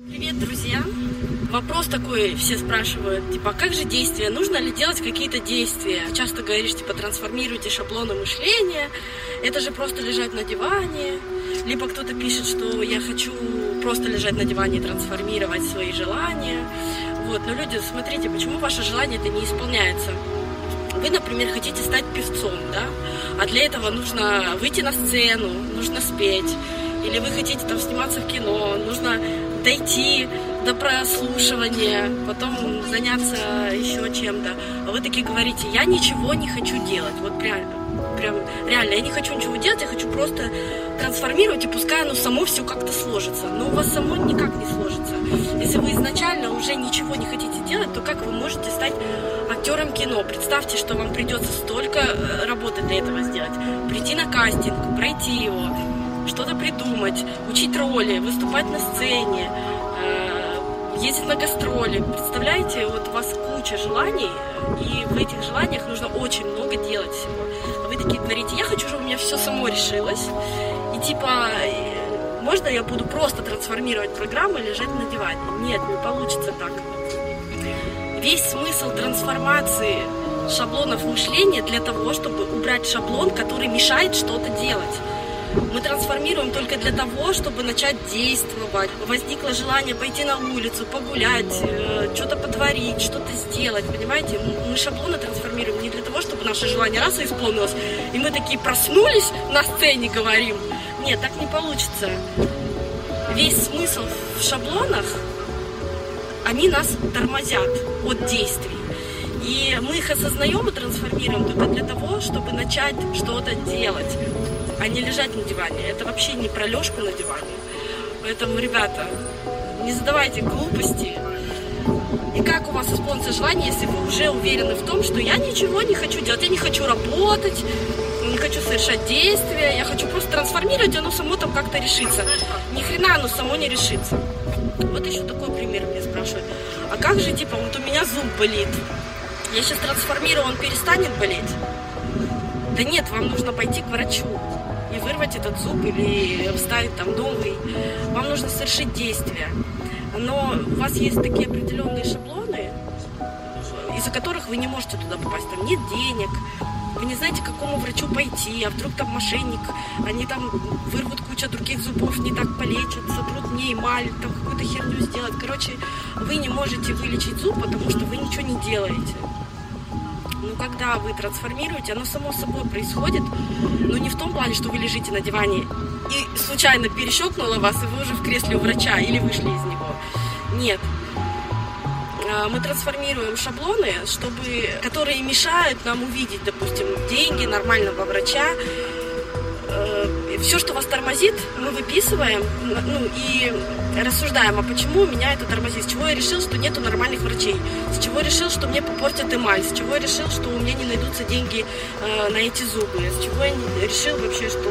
Привет, друзья! Вопрос такой, все спрашивают, типа, а как же действия? Нужно ли делать какие-то действия? Часто говоришь, типа, трансформируйте шаблоны мышления, это же просто лежать на диване. Либо кто-то пишет, что я хочу просто лежать на диване и трансформировать свои желания. Вот, но люди, смотрите, почему ваше желание это не исполняется? Вы, например, хотите стать певцом, да? А для этого нужно выйти на сцену, нужно спеть. Или вы хотите там сниматься в кино, нужно дойти до прослушивания, потом заняться еще чем-то. А вы такие говорите, я ничего не хочу делать. Вот прям реально, я не хочу ничего делать, я хочу просто трансформировать, и пускай оно само все как-то сложится. Но у вас само никак не сложится. Если вы изначально уже ничего не хотите делать, то как вы можете стать актером кино? Представьте, что вам придется столько работы для этого сделать. Прийти на кастинг, пройти его, что-то придумать, учить роли, выступать на сцене, ездить на гастроли. Представляете, вот у вас куча желаний, и в этих желаниях нужно очень много делать всего. А вы такие говорите, я хочу, чтобы у меня все само решилось, и типа, можно я буду просто трансформировать программу и лежать на диване? Нет, не получится так. Весь смысл трансформации шаблонов мышления для того, чтобы убрать шаблон, который мешает что-то делать. Мы трансформируем только для того, чтобы начать действовать. Возникло желание пойти на улицу, погулять, что-то потворить, что-то сделать, понимаете? Мы шаблоны трансформируем не для того, чтобы наше желание раз и исполнилось, и мы такие проснулись, на сцене говорим. Нет, так не получится. Весь смысл в шаблонах, они нас тормозят от действий. И мы их осознаем и трансформируем только для того, чтобы начать что-то делать, а не лежать на диване. Это вообще не про лёжку на диване. Поэтому, ребята, не задавайте глупости. И как у вас исполнится желание, если вы уже уверены в том, что я ничего не хочу делать, я не хочу работать, не хочу совершать действия, я хочу просто трансформировать, и оно само там как-то решится. Ни хрена оно само не решится. Вот еще такой пример мне спрашивают. А как же, типа, вот у меня зуб болит? Я сейчас трансформирую, он перестанет болеть? Да нет, вам нужно пойти к врачу и вырвать этот зуб или вставить там новый. Вам нужно совершить действия. Но у вас есть такие определенные шаблоны, из-за которых вы не можете туда попасть. Там нет денег, вы не знаете, к какому врачу пойти, а вдруг там мошенник, они там вырвут кучу других зубов, не так полечат, сотрут мне эмаль, там какую-то херню сделать. Короче, вы не можете вылечить зуб, потому что вы ничего не делаете. Но когда вы трансформируете, оно само собой происходит, но не в том плане, что вы лежите на диване и случайно перещелкнуло вас, и вы уже в кресле у врача или вышли из него. Нет. Мы трансформируем шаблоны, которые мешают нам увидеть, допустим, деньги, нормального врача. Все, что вас тормозит, мы выписываем, и рассуждаем, а почему меня это тормозит, с чего я решил, что нету нормальных врачей, с чего я решил, что мне попортят эмаль, с чего я решил, что у меня не найдутся деньги на эти зубы, с чего я решил вообще, что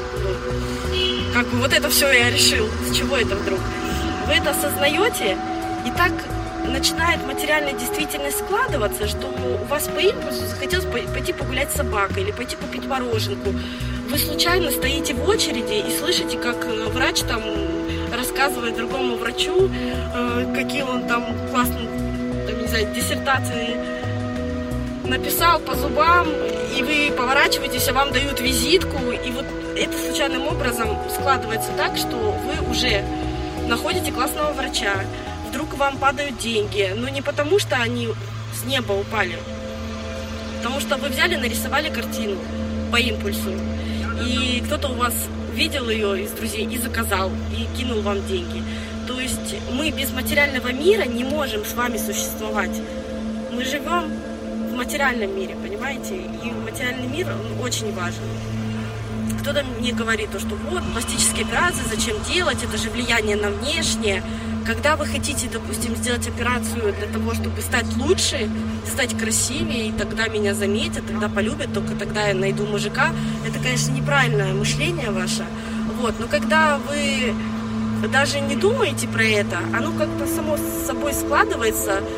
вот это все я решил, с чего это вдруг. Вы это осознаете, и так начинает материальная действительность складываться, что у вас по импульсу захотелось пойти погулять с собакой или пойти попить мороженку. Вы случайно стоите в очереди и слышите, как врач там рассказывает другому врачу, какие он там классные, не знаю, диссертации написал по зубам, и вы поворачиваетесь, а вам дают визитку, и вот это случайным образом складывается так, что вы уже находите классного врача, вдруг вам падают деньги, но не потому, что они с неба упали, потому что вы взяли, нарисовали картину по импульсу, и кто-то у вас видел ее из друзей и заказал, и кинул вам деньги. То есть мы без материального мира не можем с вами существовать. Мы живем в материальном мире, понимаете? И материальный мир, он очень важен. Кто-то мне говорит, что вот, пластические операции, зачем делать, это же влияние на внешнее. Когда вы хотите, допустим, сделать операцию для того, чтобы стать лучше, стать красивее, и тогда меня заметят, тогда полюбят, только тогда я найду мужика, это, конечно, неправильное мышление ваше. Вот. Но когда вы даже не думаете про это, оно как-то само собой складывается,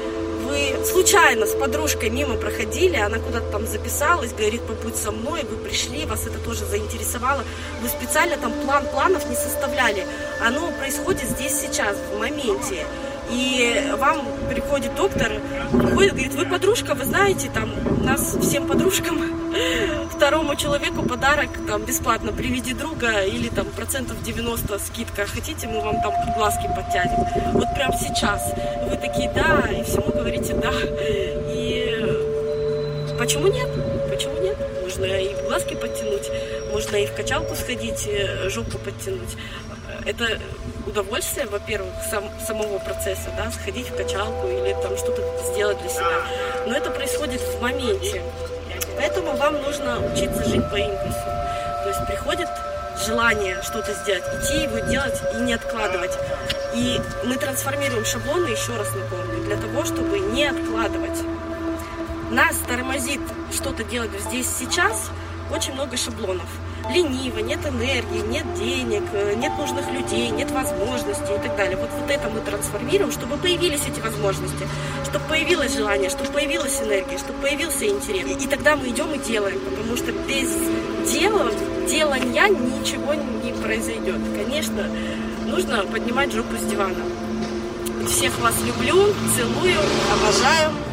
вы случайно с подружкой мимо проходили, она куда-то там записалась, говорит, побудь со мной, вы пришли, вас это тоже заинтересовало, вы специально там планов не составляли. Оно происходит здесь сейчас, в моменте. И вам приходит доктор, приходит, говорит, вы подружка, вы знаете, там у нас всем подружкам, второму человеку подарок там бесплатно при виде друга или там 90% скидка. Хотите, мы вам там глазки подтянем. Вот прям сейчас. Вы такие, да, и всему говорите да. И почему нет? Почему нет? Можно и глазки подтянуть, можно и в качалку сходить, жопу подтянуть. Это удовольствие, во-первых, самого процесса, да, сходить в качалку или там что-то сделать для себя. Но это происходит в моменте. Поэтому вам нужно учиться жить по импульсу. То есть приходит желание что-то сделать, идти его делать и не откладывать. И мы трансформируем шаблоны, еще раз напомню, для того, чтобы не откладывать. Нас тормозит что-то делать здесь сейчас очень много шаблонов. Лениво, нет энергии, нет денег, нет нужных людей, нет возможностей и так далее. Вот это мы трансформируем, чтобы появились эти возможности, чтобы появилось желание, чтобы появилась энергия, чтобы появился интерес. И тогда мы идем и делаем, потому что без делания ничего не произойдет. Конечно, нужно поднимать жопу с дивана. Всех вас люблю, целую, обожаю.